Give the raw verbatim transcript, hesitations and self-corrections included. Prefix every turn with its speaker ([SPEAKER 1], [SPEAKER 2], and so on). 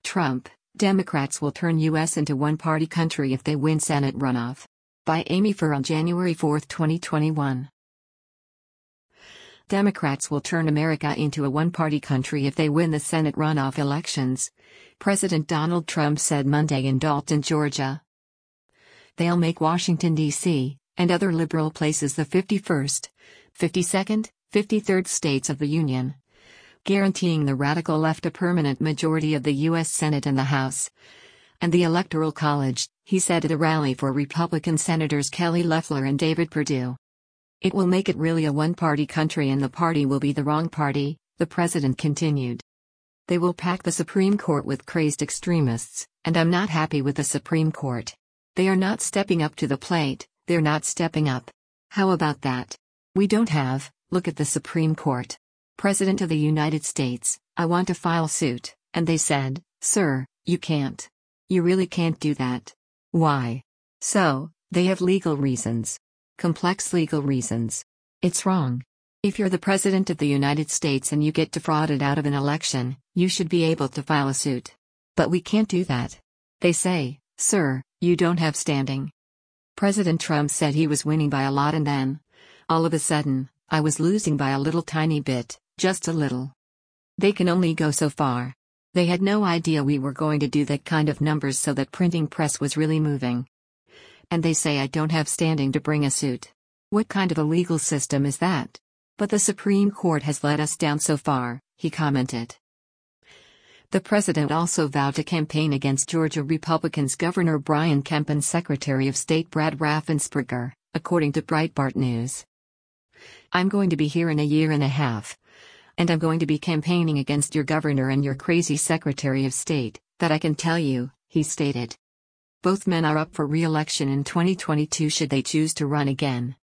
[SPEAKER 1] Trump, Democrats will turn U S into one-party country if they win Senate runoff. By Amy Farr on January fourth, twenty twenty-one. Democrats will turn America into a one-party country if they win the Senate runoff elections, President Donald Trump said Monday in Dalton, Georgia. They'll make Washington, D C, and other liberal places the fifty-first, fifty-second, fifty-third states of the Union, guaranteeing the radical left a permanent majority of the U S Senate and the House, and the Electoral College, he said at a rally for Republican Senators Kelly Loeffler and David Perdue. It will make it really a one-party country, and the party will be the wrong party, the president continued. They will pack the Supreme Court with crazed extremists, and I'm not happy with the Supreme Court. They are not stepping up to the plate, they're not stepping up. How about that? We don't have, look at the Supreme Court. President of the United States, I want to file suit, and they said, sir, you can't. You really can't do that. Why? So, they have legal reasons. Complex legal reasons. It's wrong. If you're the President of the United States and you get defrauded out of an election, you should be able to file a suit. But we can't do that. They say, sir, you don't have standing. President Trump said he was winning by a lot, and then, all of a sudden, I was losing by a little tiny bit, just a little. They can only go so far. They had no idea we were going to do that kind of numbers, so that printing press was really moving. And they say I don't have standing to bring a suit. What kind of a legal system is that? But the Supreme Court has let us down so far, he commented. The president also vowed to campaign against Georgia Republicans Governor Brian Kemp and Secretary of State Brad Raffensperger, according to Breitbart News. I'm going to be here in a year and a half. And I'm going to be campaigning against your governor and your crazy Secretary of State, that I can tell you, he stated. Both men are up for re-election in twenty twenty-two should they choose to run again.